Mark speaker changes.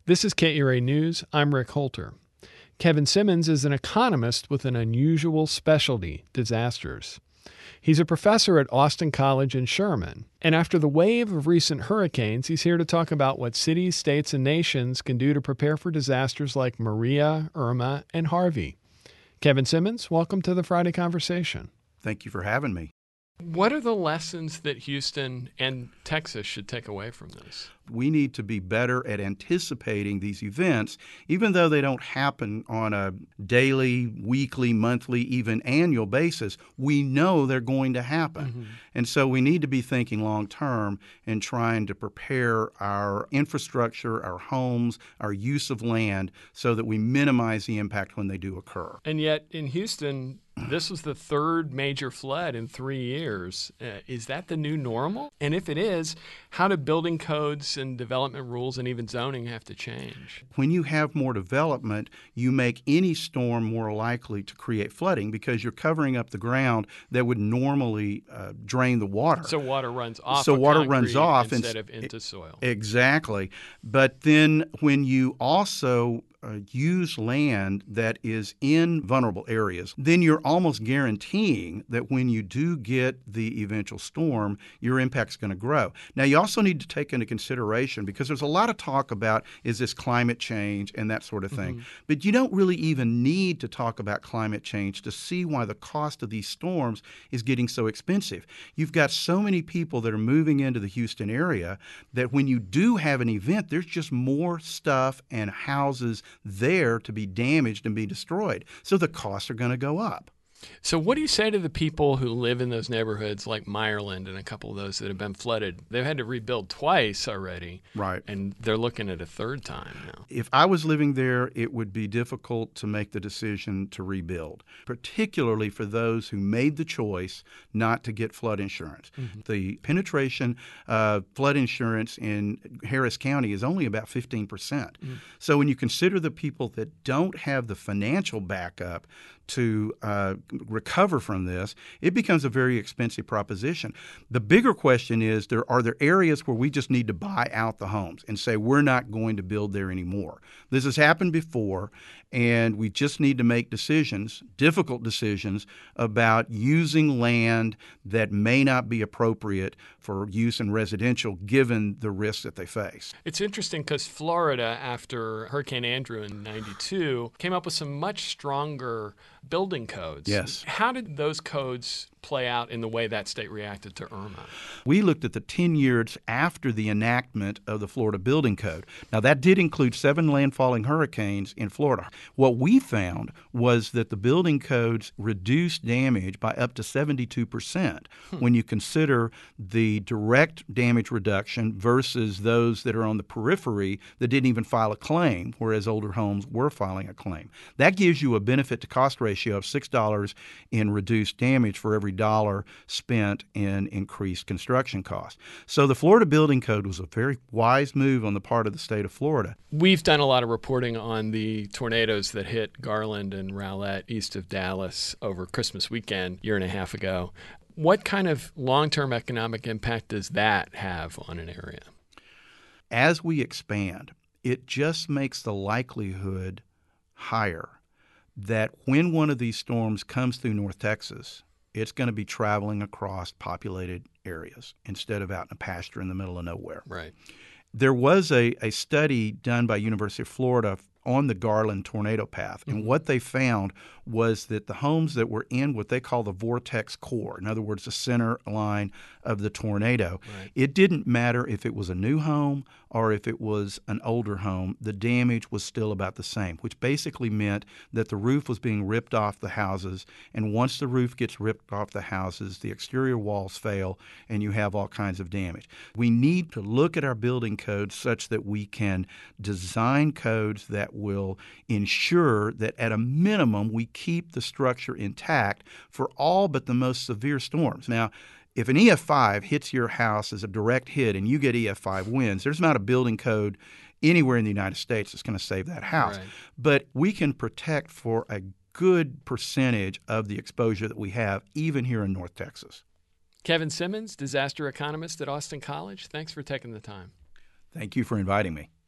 Speaker 1: This is KERA News. I'm Rick Holter. Kevin Simmons is an economist with an unusual specialty, disasters. He's a professor at Austin College in Sherman. And after the wave of recent hurricanes, he's here to talk about what cities, states, and nations can do to prepare for disasters like Maria, Irma, and Harvey. Kevin Simmons, welcome to the Friday Conversation.
Speaker 2: Thank you for having me.
Speaker 1: What are the lessons that Houston and Texas should take away from this?
Speaker 2: We need to be better at anticipating these events, even though they don't happen on a daily, weekly, monthly, even annual basis. We know they're going to happen.
Speaker 1: Mm-hmm.
Speaker 2: And so we need to be thinking long term and trying to prepare our infrastructure, our homes, our use of land so that we minimize the impact when they do occur.
Speaker 1: And yet in Houston, this was the third major flood in 3 years. Is that the new normal? And if it is, how do building codes and development rules and even zoning have to change?
Speaker 2: When you have more development, you make any storm more likely to create flooding because you're covering up the ground that would normally drain the water.
Speaker 1: So water runs off instead of into soil.
Speaker 2: Exactly. But then when you also use land that is in vulnerable areas, then you're almost guaranteeing that when you do get the eventual storm, your impact's going to grow. Now, you also need to take into consideration, because there's a lot of talk about, is this climate change and that sort of thing. Mm-hmm. But you don't really even need to talk about climate change to see why the cost of these storms is getting so expensive. You've got so many people that are moving into the Houston area that when you do have an event, there's just more stuff and houses there to be damaged and be destroyed. So the costs are going to go up.
Speaker 1: So what do you say to the people who live in those neighborhoods like Meyerland and a couple of those that have been flooded? They've had to rebuild twice already.
Speaker 2: Right.
Speaker 1: And they're looking at a third time now.
Speaker 2: If I was living there, it would be difficult to make the decision to rebuild, particularly for those who made the choice not to get flood insurance. Mm-hmm. The penetration of flood insurance in Harris County is only about 15%. Mm-hmm. So when you consider the people that don't have the financial backup to recover from this, it becomes a very expensive proposition. The bigger question is, are there areas where we just need to buy out the homes and say we're not going to build there anymore? This has happened before, and we just need to make decisions, difficult decisions, about using land that may not be appropriate for use in residential given the risks that they face.
Speaker 1: It's interesting because Florida, after Hurricane Andrew in '92, came up with some much stronger building codes.
Speaker 2: Yes.
Speaker 1: How did those codes play out in the way that state reacted to Irma?
Speaker 2: We looked at the 10 years after the enactment of the Florida Building Code. Now, that did include 7 landfalling hurricanes in Florida. What we found was that the building codes reduced damage by up to 72% when you consider the direct damage reduction versus those that are on the periphery that didn't even file a claim, whereas older homes were filing a claim. That gives you a benefit to cost ratio of $6 in reduced damage for every dollar spent in increased construction costs. So the Florida Building Code was a very wise move on the part of the state of Florida.
Speaker 1: We've done a lot of reporting on the tornadoes that hit Garland and Rowlett east of Dallas over Christmas weekend a year and a half ago. What kind of long-term economic impact does that have on an area?
Speaker 2: As we expand, it just makes the likelihood higher that when one of these storms comes through North Texas, it's going to be traveling across populated areas instead of out in a pasture in the middle of nowhere.
Speaker 1: Right.
Speaker 2: There was a study done by University of Florida on the Garland tornado path, and what they found was that the homes that were in what they call the vortex core, in other words, the center line of the tornado,
Speaker 1: right,
Speaker 2: it didn't matter if it was a new home or if it was an older home, the damage was still about the same, which basically meant that the roof was being ripped off the houses, and once the roof gets ripped off the houses, the exterior walls fail, and you have all kinds of damage. We need to look at our building codes such that we can design codes that will ensure that at a minimum we keep the structure intact for all but the most severe storms. Now, if an EF5 hits your house as a direct hit and you get EF5 winds, there's not a building code anywhere in the United States that's going to save that house.
Speaker 1: Right.
Speaker 2: But we can protect for a good percentage of the exposure that we have, even here in North Texas.
Speaker 1: Kevin Simmons, disaster economist at Austin College. Thanks for taking the time.
Speaker 2: Thank you for inviting me.